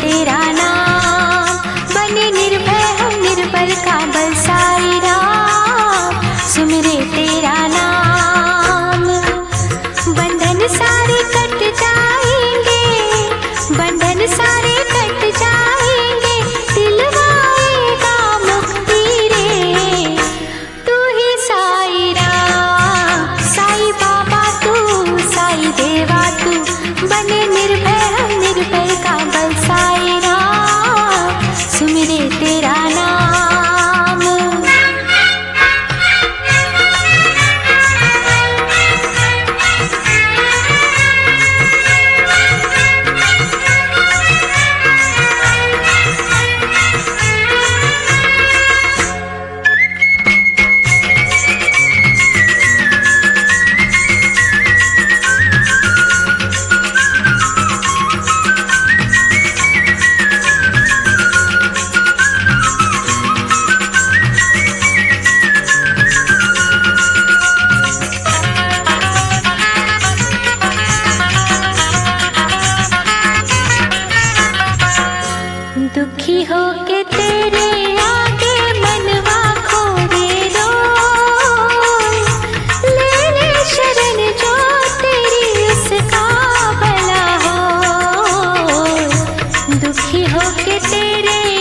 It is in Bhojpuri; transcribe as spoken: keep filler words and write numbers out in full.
तेरा नाम, बने निर्भय हम निर्बल का बल साई राम, सुमिरे तेरा नाम। बंधन सारे कट जाएंगे, बंधन सारे कट जाएंगे, दिलवाएगा मुक्ति रे तू ही साई राम। साई बाबा तू, साई देवा तू, बने निर्भय हम निर्भय का बल साई राम, सुमिरे तेरा नाम। दुखी हो के तेरे आगे मनवा खोए रोए, ले ले शरण जो तेरी उसका भला हो। दुखी हो के तेरे